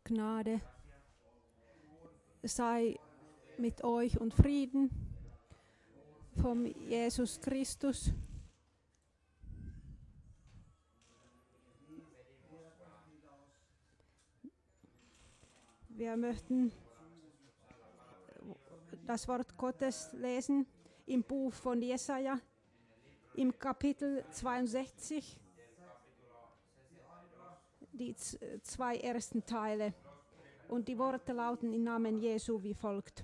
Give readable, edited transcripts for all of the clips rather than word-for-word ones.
Gnade sei mit euch und Frieden vom Jesus Christus. Wir möchten das Wort Gottes lesen im Buch von Jesaja, im Kapitel 62, die zwei ersten Teile. Und die Worte lauten im Namen Jesu wie folgt.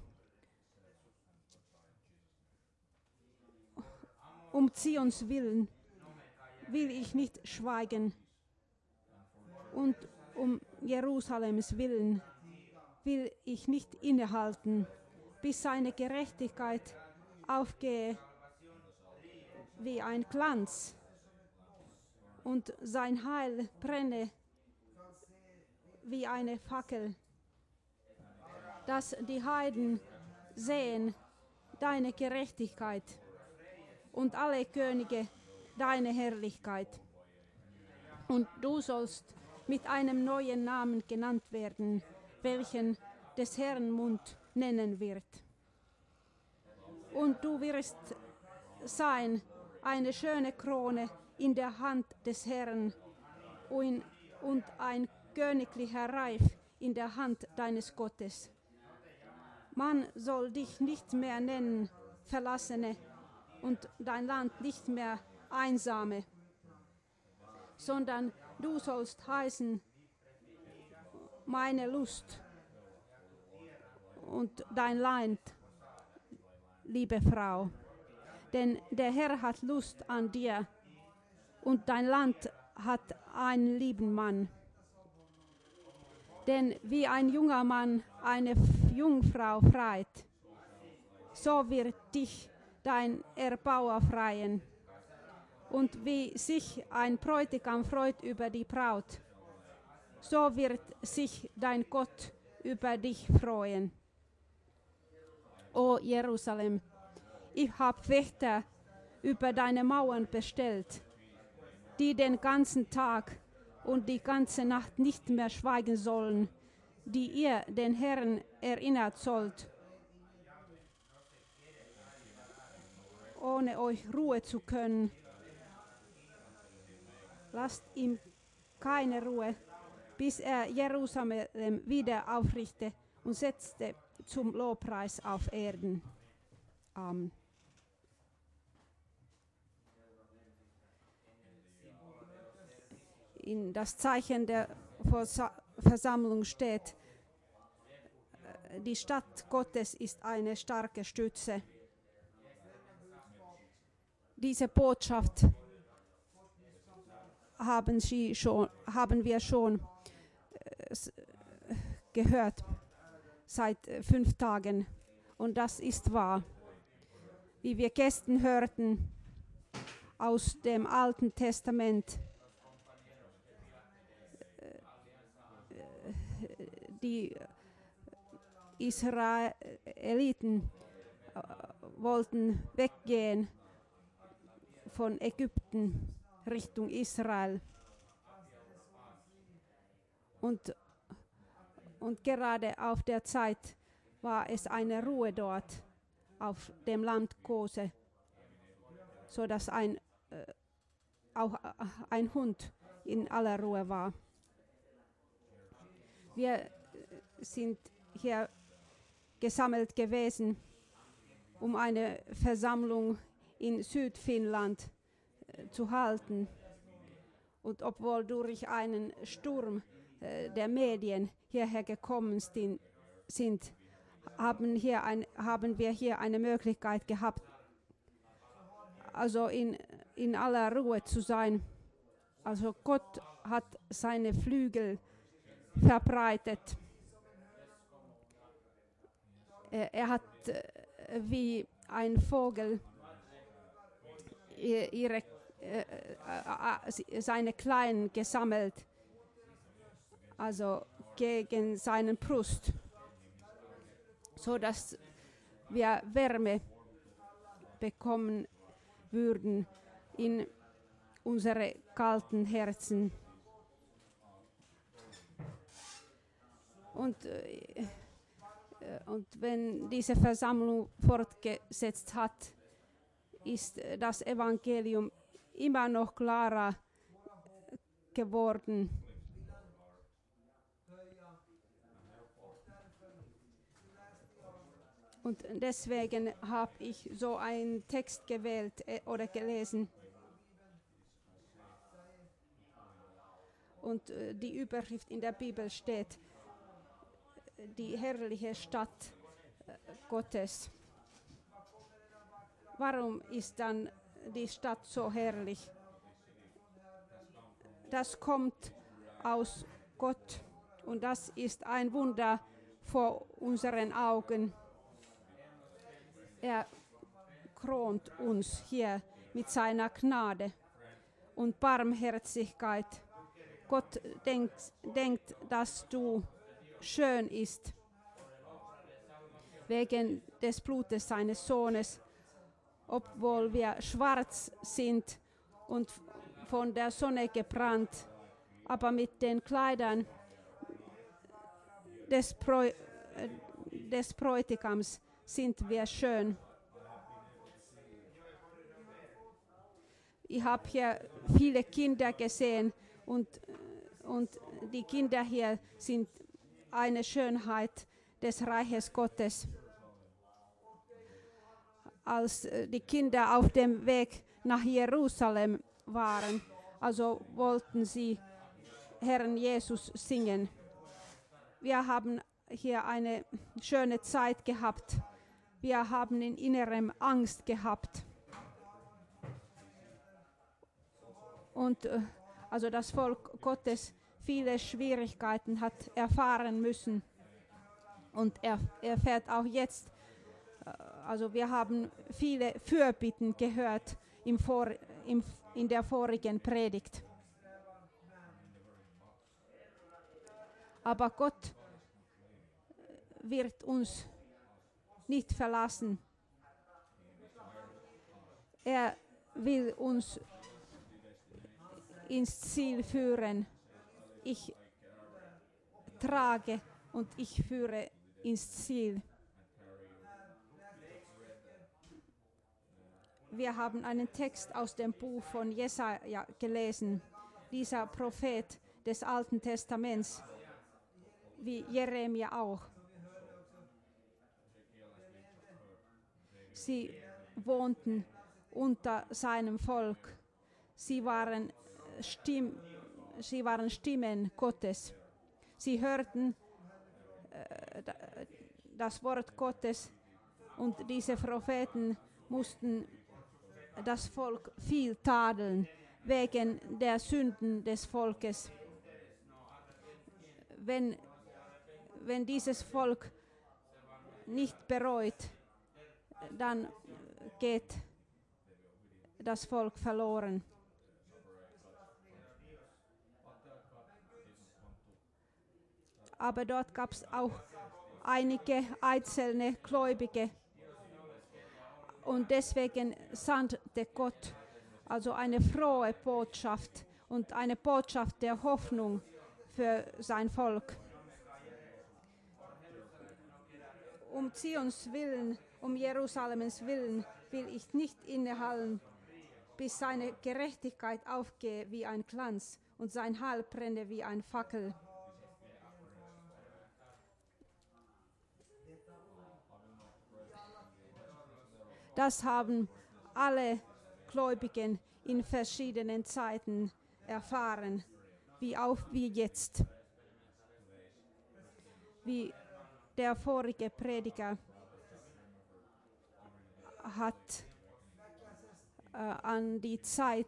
Um Zions willen will ich nicht schweigen, und um Jerusalems willen will ich nicht innehalten, bis seine Gerechtigkeit aufgehe wie ein Glanz und sein Heil brenne wie eine Fackel, dass die Heiden sehen deine Gerechtigkeit und alle Könige deine Herrlichkeit. Und du sollst mit einem neuen Namen genannt werden, welchen des Herrn Mund nennen wird. Und du wirst sein eine schöne Krone in der Hand des Herrn und ein königlicher Reif in der Hand deines Gottes. Man soll dich nicht mehr nennen Verlassene und dein Land nicht mehr Einsame, sondern du sollst heißen meine Lust und dein Land, liebe Frau. Denn der Herr hat Lust an dir und dein Land hat einen lieben Mann. Denn wie ein junger Mann eine Jungfrau freit, so wird dich dein Erbauer freien. Und wie sich ein Bräutigam freut über die Braut, so wird sich dein Gott über dich freuen. O Jerusalem, ich habe Wächter über deine Mauern bestellt, die den ganzen Tag und die ganze Nacht nicht mehr schweigen sollen, die ihr den Herrn erinnert sollt, ohne euch Ruhe zu können. Lasst ihm keine Ruhe, bis er Jerusalem wieder aufrichte und setzte zum Lobpreis auf Erden. Amen. In das Zeichen der Versammlung steht, die Stadt Gottes ist eine starke Stütze. Diese Botschaft haben wir schon gehört seit 5 Tagen, und das ist wahr. Wie wir gestern hörten aus dem Alten Testament, die Israeliten wollten weggehen von Ägypten Richtung Israel. Und gerade auf der Zeit war es eine Ruhe dort auf dem Land Kose, so dass auch ein Hund in aller Ruhe war. Wir sind hier gesammelt gewesen, um eine Versammlung in Südfinnland zu halten. Und obwohl durch einen Sturm der Medien hierher gekommen sind, haben wir hier eine Möglichkeit gehabt, also in aller Ruhe zu sein. Also Gott hat seine Flügel verbreitet. Er hat wie ein Vogel seine Kleinen gesammelt, also gegen seinen Brust, so dass wir Wärme bekommen würden in unsere kalten Herzen. Und wenn diese Versammlung fortgesetzt hat, ist das Evangelium immer noch klarer geworden. Und deswegen habe ich so einen Text gewählt oder gelesen. Und die Überschrift in der Bibel steht, die herrliche Stadt Gottes. Warum ist dann die Stadt so herrlich? Das kommt aus Gott und das ist ein Wunder vor unseren Augen. Er kront uns hier mit seiner Gnade und Barmherzigkeit. Gott denkt, dass du schön ist, wegen des Blutes seines Sohnes, obwohl wir schwarz sind und von der Sonne gebrannt, aber mit den Kleidern des Bräutigams sind wir schön. Ich habe hier viele Kinder gesehen und die Kinder hier sind eine Schönheit des Reiches Gottes. Als die Kinder auf dem Weg nach Jerusalem waren, also wollten sie Herrn Jesus singen. Wir haben hier eine schöne Zeit gehabt. Wir haben in innerem Angst gehabt. Und also das Volk Gottes viele Schwierigkeiten hat erfahren müssen. Und er erfährt auch jetzt, also wir haben viele Fürbitten gehört in der vorigen Predigt. Aber Gott wird uns nicht verlassen. Er will uns ins Ziel führen. Ich trage und ich führe ins Ziel. Wir haben einen Text aus dem Buch von Jesaja gelesen. Dieser Prophet des Alten Testaments, wie Jeremia auch. Sie wohnten unter seinem Volk. Sie waren Stimmen Gottes. Sie hörten das Wort Gottes und diese Propheten mussten das Volk viel tadeln wegen der Sünden des Volkes. Wenn dieses Volk nicht bereut, dann geht das Volk verloren. Aber dort gab es auch einige einzelne Gläubige. Und deswegen sandte Gott also eine frohe Botschaft und eine Botschaft der Hoffnung für sein Volk. Um Zions willen, um Jerusalems willen will ich nicht innehalten, bis seine Gerechtigkeit aufgehe wie ein Glanz und sein Heil brenne wie ein Fackel. Das haben alle Gläubigen in verschiedenen Zeiten erfahren, wie jetzt. Wie der vorige Prediger hat an die Zeit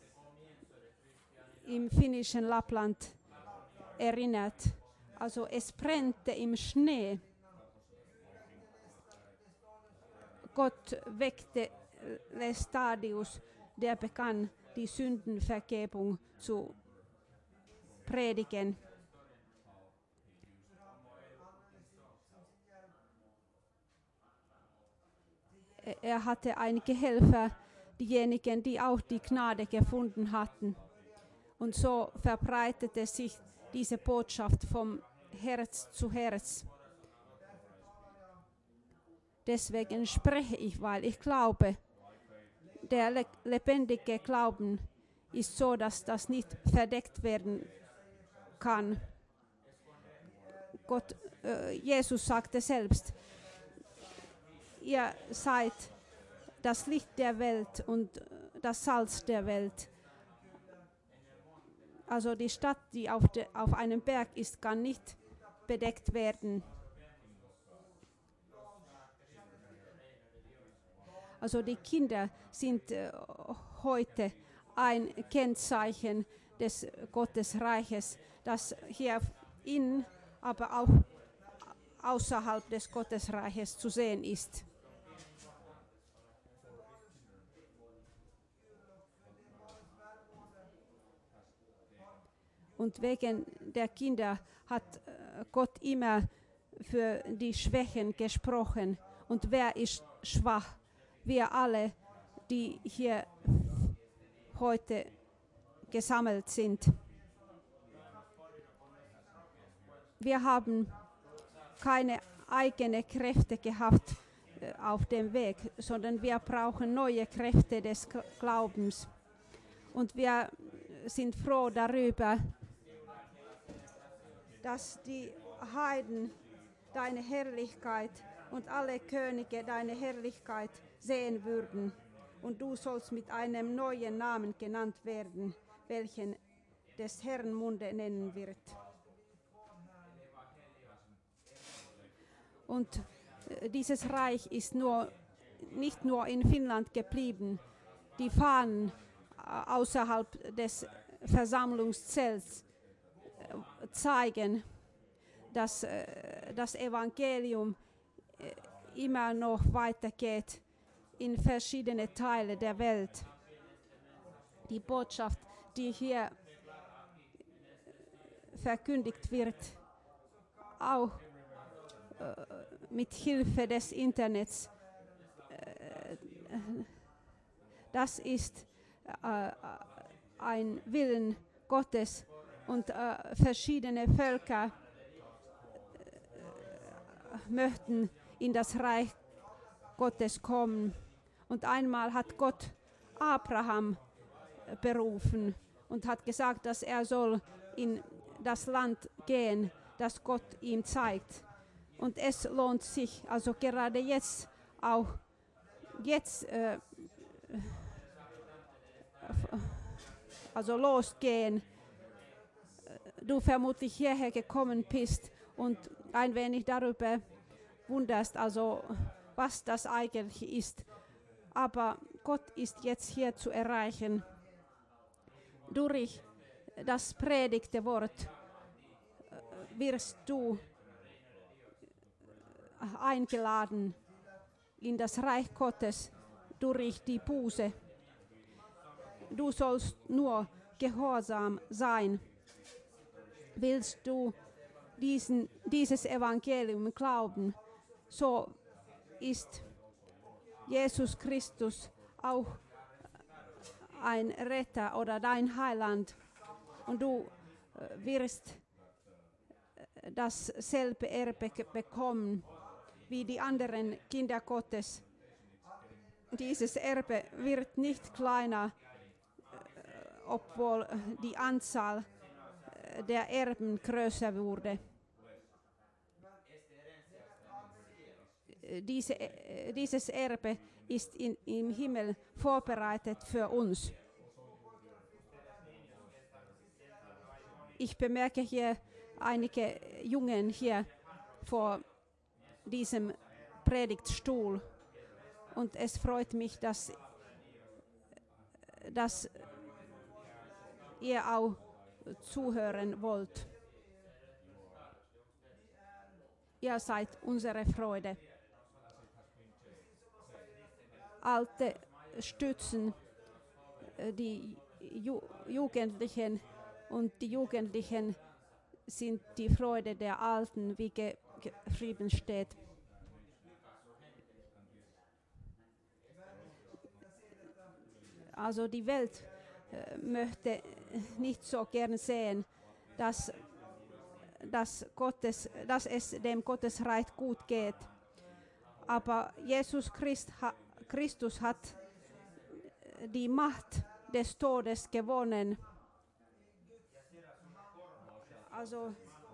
im finnischen Lappland erinnert. Also es brennte im Schnee. Gott weckte Lestadius, der begann, die Sündenvergebung zu predigen. Er hatte einige Helfer, diejenigen, die auch die Gnade gefunden hatten. Und so verbreitete sich diese Botschaft vom Herz zu Herz. Deswegen spreche ich, weil ich glaube, der lebendige Glauben ist so, dass das nicht verdeckt werden kann. Jesus sagte selbst, ihr seid das Licht der Welt und das Salz der Welt. Also die Stadt, die auf einem Berg ist, kann nicht bedeckt werden. Also die Kinder sind heute ein Kennzeichen des Gottesreiches, das hier in, aber auch außerhalb des Gottesreiches zu sehen ist. Und wegen der Kinder hat Gott immer für die Schwächen gesprochen. Und wer ist schwach? Wir alle, die hier heute gesammelt sind. Wir haben keine eigenen Kräfte gehabt auf dem Weg, sondern wir brauchen neue Kräfte des Glaubens. Und wir sind froh darüber, dass die Heiden deine Herrlichkeit und alle Könige deine Herrlichkeit sehen würden. Und du sollst mit einem neuen Namen genannt werden, welchen des Herrn Munde nennen wird. Und dieses Reich ist nicht nur in Finnland geblieben. Die Fahnen außerhalb des Versammlungszelts zeigen, dass das Evangelium immer noch weitergeht in verschiedene Teile der Welt. Die Botschaft, die hier verkündigt wird, auch mit Hilfe des Internets, das ist ein Willen Gottes und verschiedene Völker möchten in das Reich Gottes kommen. Und einmal hat Gott Abraham berufen und hat gesagt, dass er soll in das Land gehen, das Gott ihm zeigt. Und es lohnt sich, also gerade jetzt, auch jetzt, also losgehen. Du vermutlich hierher gekommen bist und ein wenig darüber wunderst, also was das eigentlich ist. Aber Gott ist jetzt hier zu erreichen. Durch das predigte Wort wirst du eingeladen in das Reich Gottes durch die Buße. Du sollst nur gehorsam sein. Willst du dieses Evangelium glauben, so ist Jesus Christus auch ein Retter oder dein Heiland. Und du wirst dasselbe Erbe bekommen wie die anderen Kinder Gottes. Dieses Erbe wird nicht kleiner, obwohl die Anzahl der Erben größer wurde. Dieses Erbe ist im Himmel vorbereitet für uns. Ich bemerke hier einige Jungen hier vor diesem Predigtstuhl und es freut mich, dass ihr auch zuhören wollt. Ihr seid unsere Freude. Alte stützen die Jugendlichen und die Jugendlichen sind die Freude der Alten, wie geschrieben steht. Also die Welt möchte nicht so gern sehen, dass dass es dem Gottesreich gut geht. Aber Jesus Christus hat die Macht des Todes gewonnen. Also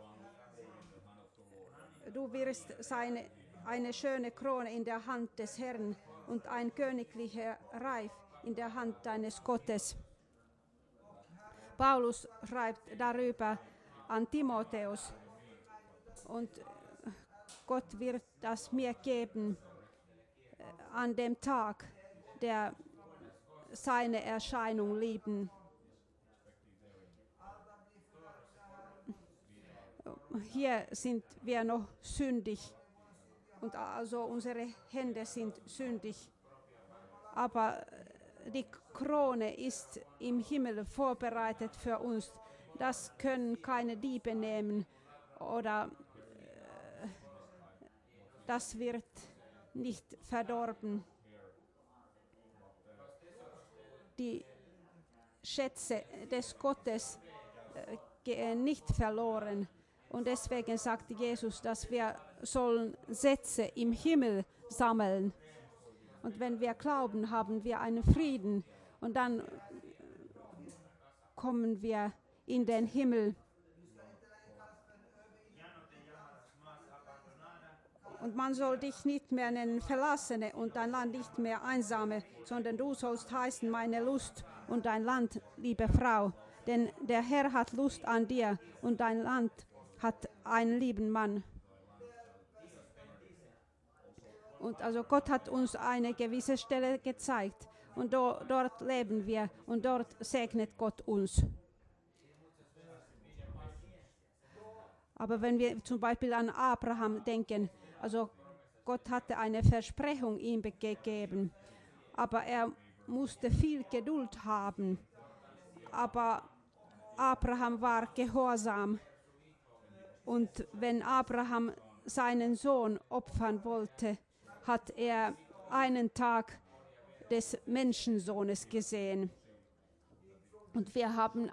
du wirst eine schöne Krone in der Hand des Herrn und ein königlicher Reich in der Hand deines Gottes. Paulus schreibt darüber an Timotheus und Gott wird das mir geben an dem Tag, der seine Erscheinung lieben. Hier sind wir noch sündig und also unsere Hände sind sündig. Aber die Krone ist im Himmel vorbereitet für uns. Das können keine Diebe nehmen oder das wird nicht verdorben. Die Schätze des Gottes gehen nicht verloren. Und deswegen sagt Jesus, dass wir sollen Schätze im Himmel sammeln. Und wenn wir glauben, haben wir einen Frieden. Und dann kommen wir in den Himmel. Und man soll dich nicht mehr nennen Verlassene und dein Land nicht mehr Einsame, sondern du sollst heißen meine Lust und dein Land, liebe Frau. Denn der Herr hat Lust an dir und dein Land hat einen lieben Mann. Und also Gott hat uns eine gewisse Stelle gezeigt und dort leben wir und dort segnet Gott uns. Aber wenn wir zum Beispiel an Abraham denken, also Gott hatte eine Versprechung ihm gegeben, aber er musste viel Geduld haben. Aber Abraham war gehorsam. Und wenn Abraham seinen Sohn opfern wollte, hat er einen Tag des Menschensohnes gesehen. Und wir haben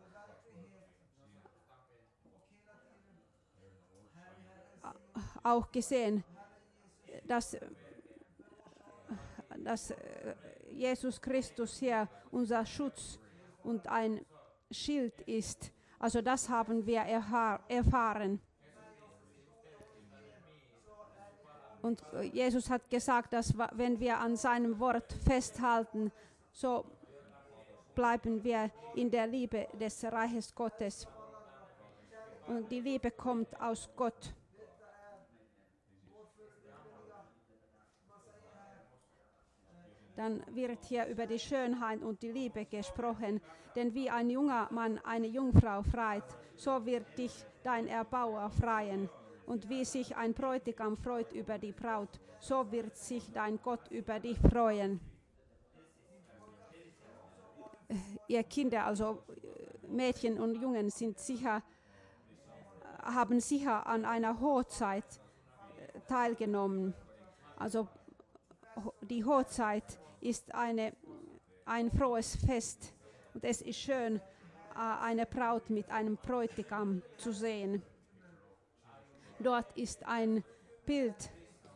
auch gesehen, dass Jesus Christus hier unser Schutz und ein Schild ist. Also das haben wir erfahren. Und Jesus hat gesagt, dass wenn wir an seinem Wort festhalten, so bleiben wir in der Liebe des Reiches Gottes. Und die Liebe kommt aus Gott. Dann wird hier über die Schönheit und die Liebe gesprochen. Denn wie ein junger Mann eine Jungfrau freit, so wird dich dein Erbauer freien. Und wie sich ein Bräutigam freut über die Braut, so wird sich dein Gott über dich freuen. Ihr Kinder, also Mädchen und Jungen, haben sicher an einer Hochzeit teilgenommen. Also die Hochzeit ist ein frohes Fest und es ist schön, eine Braut mit einem Bräutigam zu sehen. Dort ist ein Bild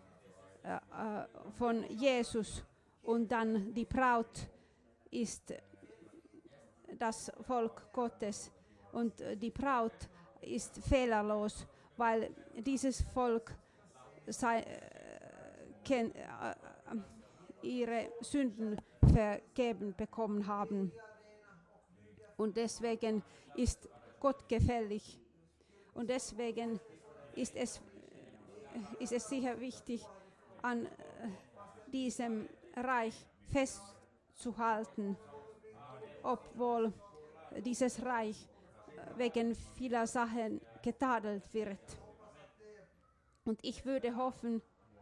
von Jesus und dann die Braut ist das Volk Gottes und die Braut ist fehlerlos, weil dieses Volk ihre Sünden vergeben bekommen haben. Und deswegen ist Gott gefällig. Und deswegen ist es sicher wichtig, an diesem Reich festzuhalten, obwohl dieses Reich wegen vieler Sachen getadelt wird. Und ich würde hoffen,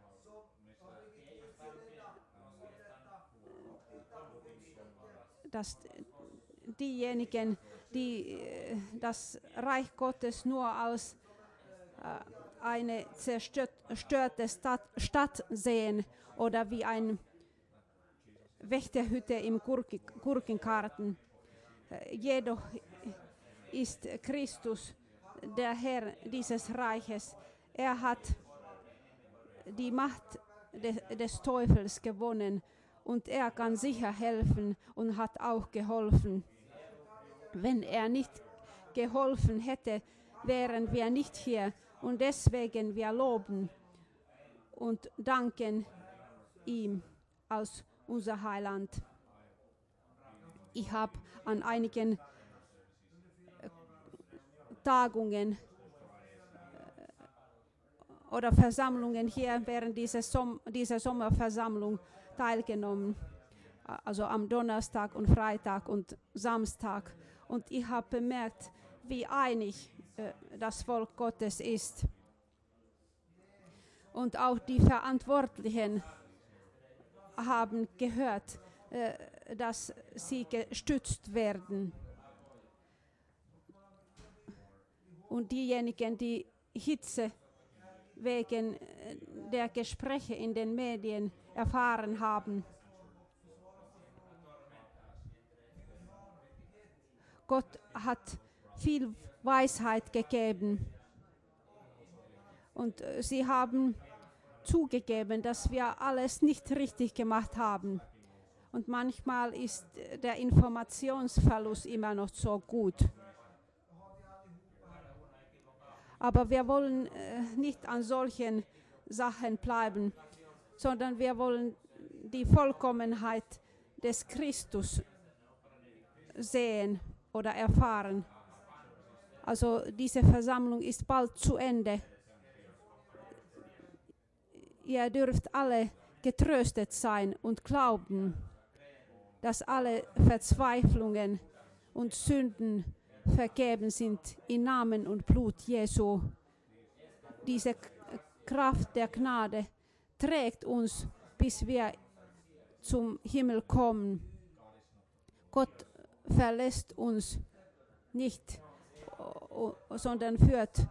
dass diejenigen, die das Reich Gottes nur als eine zerstörte Stadt sehen oder wie eine Wächterhütte im Gurkengarten. Jedoch ist Christus der Herr dieses Reiches. Er hat die Macht des Teufels gewonnen und er kann sicher helfen und hat auch geholfen. Wenn er nicht geholfen hätte, wären wir nicht hier und deswegen wir loben und danken ihm als unser Heiland. Ich habe an einigen Tagungen oder Versammlungen hier während dieser Sommerversammlung teilgenommen, also am Donnerstag und Freitag und Samstag. Und ich habe bemerkt, wie einig das Volk Gottes ist. Und auch die Verantwortlichen haben gehört, dass sie gestützt werden. Und diejenigen, die Hitze wegen der Gespräche in den Medien erfahren haben. Gott hat viel Weisheit gegeben. Und sie haben zugegeben, dass wir alles nicht richtig gemacht haben. Und manchmal ist der Informationsverlust immer noch so gut. Aber wir wollen nicht an solchen Sachen bleiben, sondern wir wollen die Vollkommenheit des Christus sehen oder erfahren. Also diese Versammlung ist bald zu Ende. Ihr dürft alle getröstet sein und glauben, dass alle Verzweiflungen und Sünden vergeben sind im Namen und Blut Jesu. Diese Kraft der Gnade trägt uns, bis wir zum Himmel kommen. Gott verlässt uns nicht, sondern führt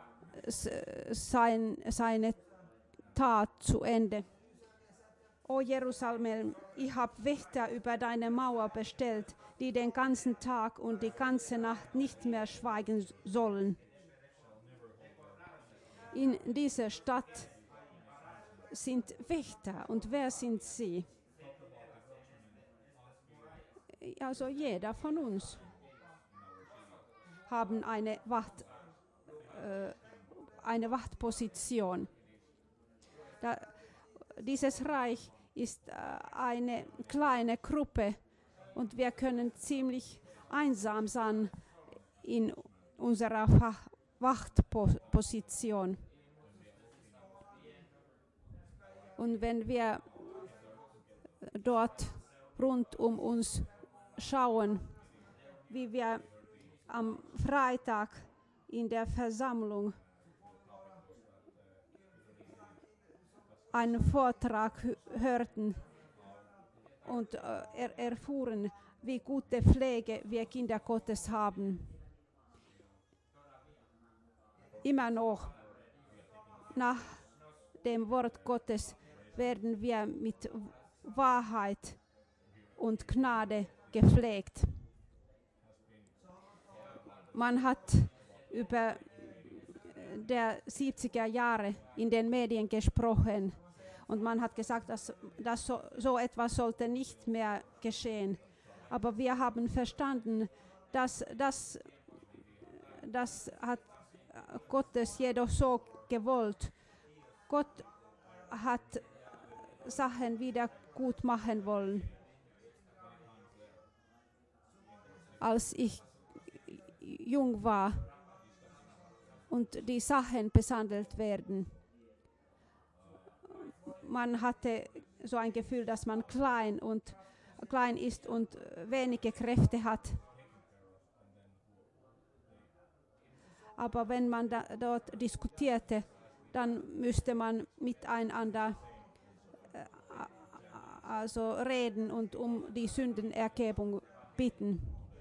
seine Tat zu Ende. O Jerusalem, ich habe Wächter über deine Mauer bestellt, die den ganzen Tag und die ganze Nacht nicht mehr schweigen sollen. In dieser Stadt sind Wächter. Und wer sind sie? Also jeder von uns haben eine Wachtposition. Dieses Reich ist eine kleine Gruppe und wir können ziemlich einsam sein in unserer Wachtposition. Und wenn wir dort rund um uns schauen, wie wir am Freitag in der Versammlung einen Vortrag hörten und erfuhren, wie gute Pflege wir Kinder Gottes haben. Immer noch nach dem Wort Gottes werden wir mit Wahrheit und Gnade gepflegt. Man hat über der 70er Jahre in den Medien gesprochen und man hat gesagt, dass so etwas sollte nicht mehr geschehen. Aber wir haben verstanden, dass das hat Gottes jedoch so gewollt. Gott hat Sachen wieder gut machen wollen. Als ich jung war und die Sachen behandelt werden, man hatte so ein Gefühl, dass man klein ist und wenige Kräfte hat. Aber wenn man dort diskutierte, dann müsste man miteinander also reden und um die Sündenergebung bitten.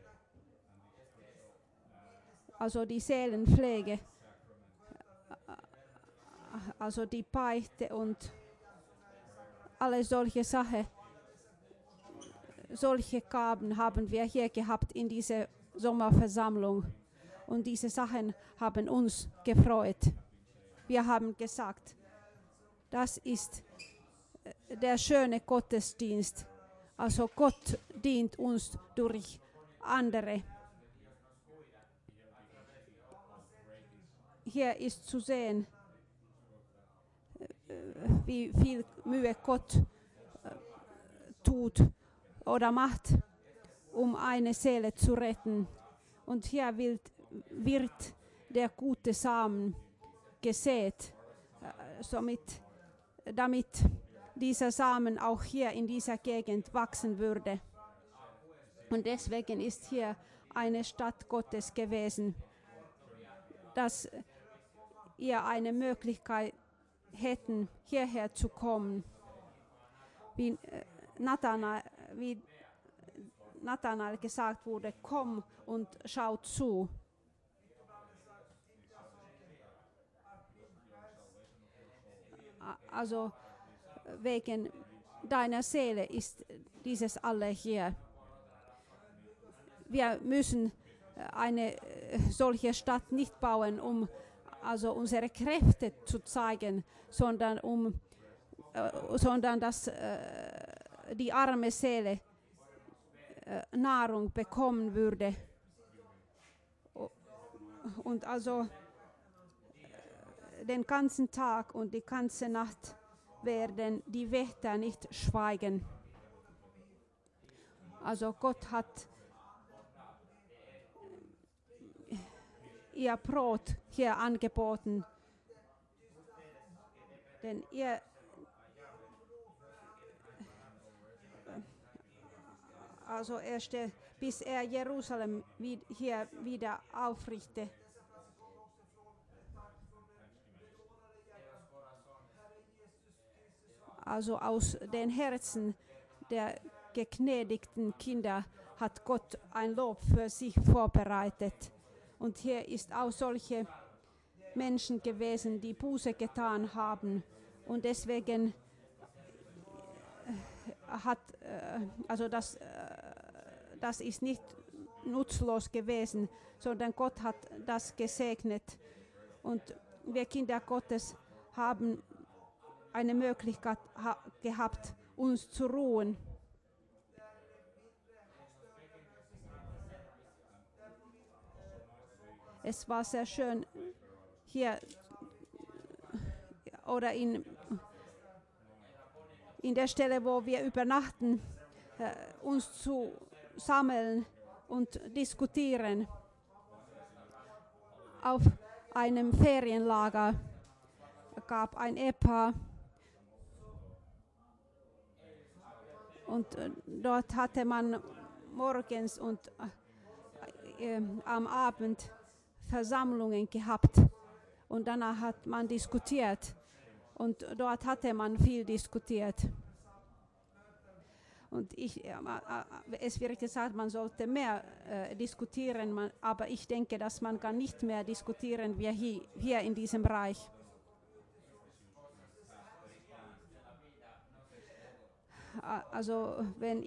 Also die Seelenpflege, also die Beichte und alle solche Sachen, solche Gaben haben wir hier gehabt in dieser Sommerversammlung. Und diese Sachen haben uns gefreut. Wir haben gesagt, das ist der schöne Gottesdienst. Also Gott dient uns durch andere. Hier ist zu sehen, wie viel Mühe Gott tut oder macht, um eine Seele zu retten. Und hier wird der gute Samen gesät, damit dieser Samen auch hier in dieser Gegend wachsen würde. Und deswegen ist hier eine Stadt Gottes gewesen, dass ihr eine Möglichkeit hätten, hierher zu kommen. Wie Nathanael gesagt wurde, komm und schau zu. Also wegen deiner Seele ist dieses alle hier. Wir müssen eine solche Stadt nicht bauen, um also unsere Kräfte zu zeigen, sondern dass die arme Seele Nahrung bekommen würde. Und also den ganzen Tag und die ganze Nacht werden die Wächter nicht schweigen. Also Gott hat ihr Brot hier angeboten. Denn also bis er Jerusalem hier wieder aufrichte. Also aus den Herzen der gegnädigten Kinder hat Gott ein Lob für sich vorbereitet. Und hier ist auch solche Menschen gewesen, die Buße getan haben. Und deswegen also das ist nicht nutzlos gewesen, sondern Gott hat das gesegnet. Und wir Kinder Gottes haben eine Möglichkeit gehabt, uns zu ruhen. Es war sehr schön, hier oder in der Stelle, wo wir übernachten, uns zu sammeln und diskutieren. Auf einem Ferienlager gab ein Ehepaar und dort hatte man morgens und am Abend Versammlungen gehabt und danach hat man diskutiert und dort hatte man viel diskutiert. Und es wird gesagt, man sollte mehr diskutieren, aber ich denke, dass man kann nicht mehr diskutieren wie hier in diesem Bereich. Also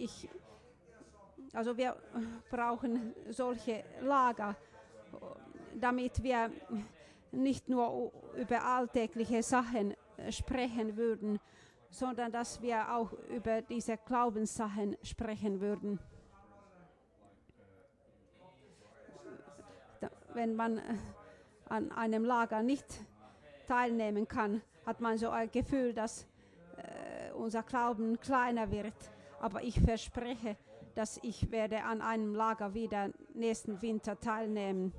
wir brauchen solche Lager, damit wir nicht nur über alltägliche Sachen sprechen würden, sondern dass wir auch über diese Glaubenssachen sprechen würden. Wenn man an einem Lager nicht teilnehmen kann, hat man so ein Gefühl, dass unser Glauben kleiner wird. Aber ich verspreche, dass ich werde an einem Lager wieder nächsten Winter teilnehmen.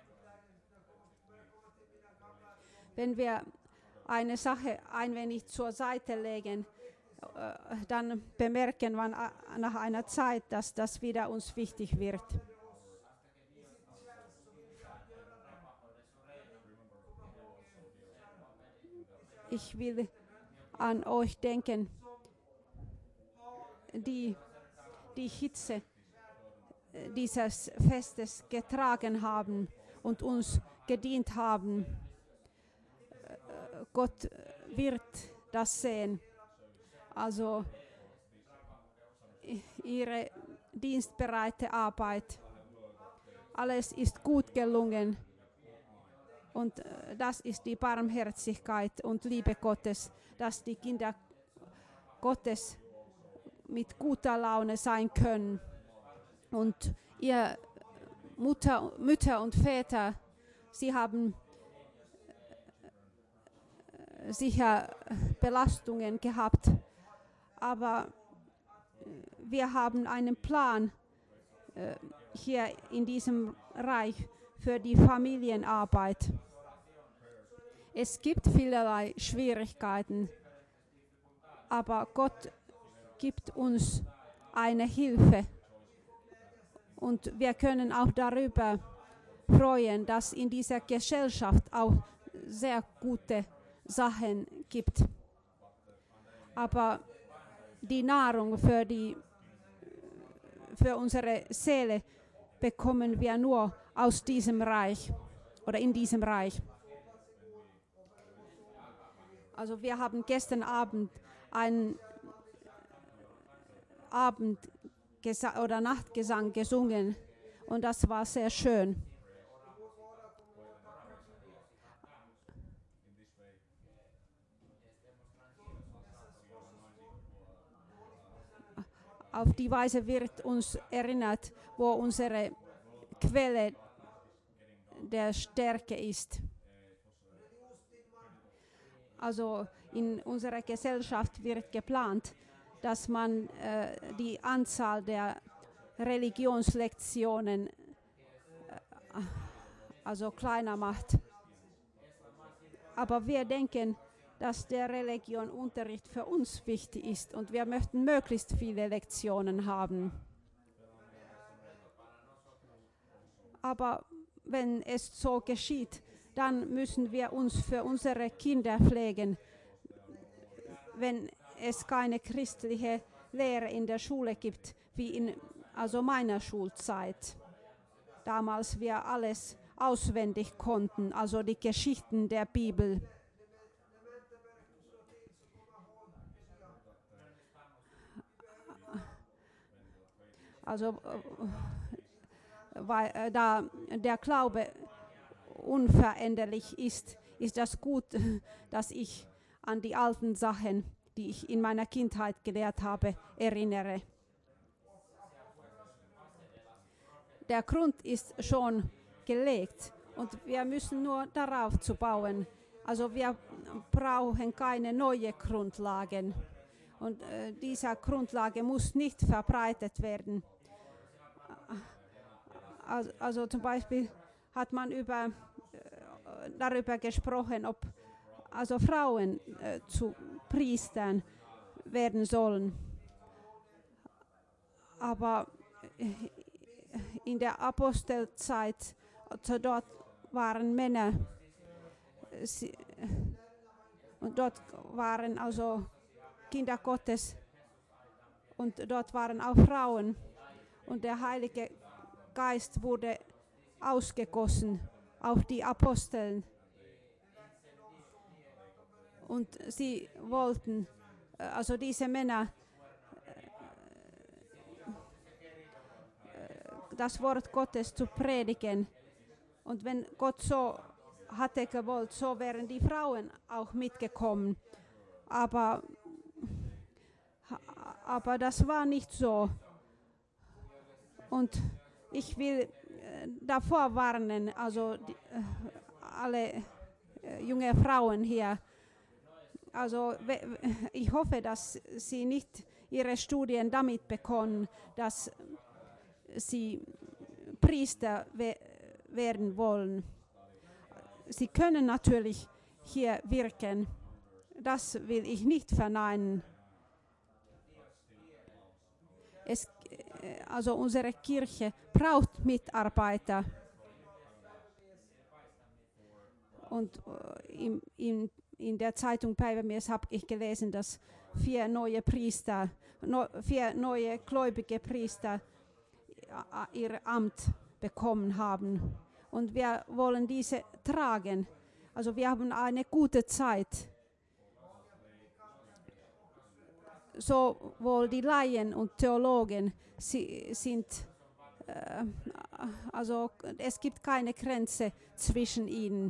Wenn wir eine Sache ein wenig zur Seite legen, dann bemerken wir nach einer Zeit, dass das wieder uns wichtig wird. Ich will an euch denken, die Hitze dieses Festes getragen haben und uns gedient haben. Gott wird das sehen. Also ihre dienstbereite Arbeit. alles ist gut gelungen. Und das ist die Barmherzigkeit und Liebe Gottes, dass die Kinder Gottes mit guter Laune sein können. Und ihr Mütter und Väter, sie haben sicher Belastungen gehabt, aber wir haben einen Plan hier in diesem Reich für die Familienarbeit. Es gibt vielerlei Schwierigkeiten, aber Gott gibt uns eine Hilfe und wir können auch darüber freuen, dass in dieser Gesellschaft auch sehr gute Sachen gibt. Aber die Nahrung für unsere Seele bekommen wir nur aus diesem Reich oder in diesem Reich. Also wir haben gestern Abend einen oder Nachtgesang gesungen und das war sehr schön. Auf die Weise wird uns erinnert, wo unsere Quelle der Stärke ist. Also in unserer Gesellschaft wird geplant, dass man die Anzahl der Religionslektionen also kleiner macht. Aber wir denken, dass der Religionunterricht für uns wichtig ist und wir möchten möglichst viele Lektionen haben. Aber wenn es so geschieht, dann müssen wir uns für unsere Kinder pflegen. Wenn es keine christliche Lehre in der Schule gibt, wie in meiner Schulzeit. Damals wir alles auswendig konnten, also die Geschichten der Bibel. Also weil da der Glaube unveränderlich ist, ist das gut, dass ich an die alten Sachen, die ich in meiner Kindheit gelehrt habe, erinnere. Der Grund ist schon gelegt und wir müssen nur darauf zu bauen. Also wir brauchen keine neue Grundlagen und diese Grundlage muss nicht verbreitet werden. Also zum Beispiel hat man darüber gesprochen, ob also Frauen zu Priestern werden sollen. Aber in der Apostelzeit, also dort waren Männer und dort waren also Kinder Gottes und dort waren auch Frauen und der Heilige Geist wurde ausgegossen auf die Aposteln und sie wollten, also diese Männer, das Wort Gottes zu predigen und wenn Gott so hatte gewollt, so wären die Frauen auch mitgekommen, aber das war nicht so und ich will davor warnen, also alle junge Frauen hier. Also ich hoffe, dass sie nicht ihre Studien damit begonnen, dass sie Priester werden wollen. Sie können natürlich hier wirken. Das will ich nicht verneinen. Also unsere Kirche braucht Mitarbeiter. Und in der Zeitung Päivämies habe ich gelesen, dass 4 neue gläubige Priester ihr Amt bekommen haben. Und wir wollen diese tragen. Also wir haben eine gute Zeit. Sowohl die Laien und Theologen sind also es gibt keine Grenze zwischen ihnen.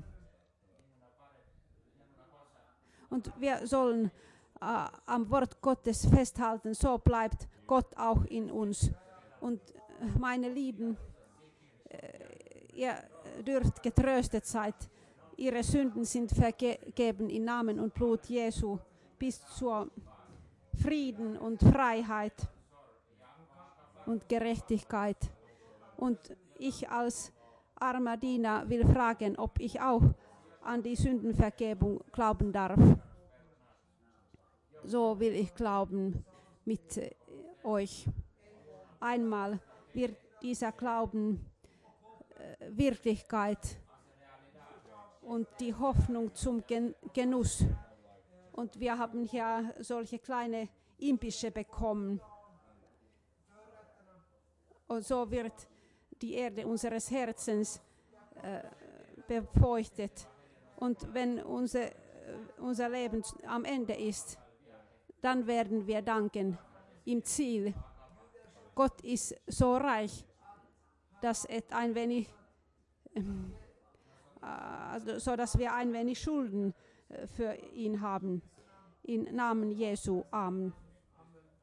Und wir sollen am Wort Gottes festhalten, so bleibt Gott auch in uns. Und meine Lieben, ihr dürft getröstet sein. Ihre Sünden sind vergeben im Namen und Blut Jesu bis zur Frieden und Freiheit und Gerechtigkeit. Und ich als armer Diener will fragen, ob ich auch an die Sündenvergebung glauben darf. So will ich glauben mit euch. Einmal wird dieser Glauben Wirklichkeit und die Hoffnung zum Genuss. Und wir haben hier solche kleine Impische bekommen. Und so wird die Erde unseres Herzens befeuchtet. Und wenn unser Leben am Ende ist, dann werden wir danken im Ziel. Gott ist so reich, dass ein wenig, so dass wir ein wenig Schulden für ihn haben. Im Namen Jesu. Amen.